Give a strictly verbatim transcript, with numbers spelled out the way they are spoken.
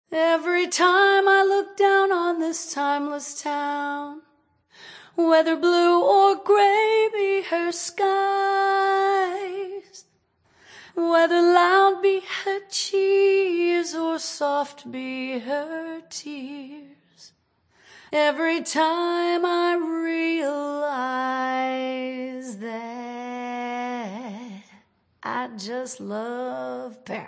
Every time I look down on this timeless town, whether blue or gray be her skies, whether loud be her cheers or soft be her tears, every time I realize that I just love Paris.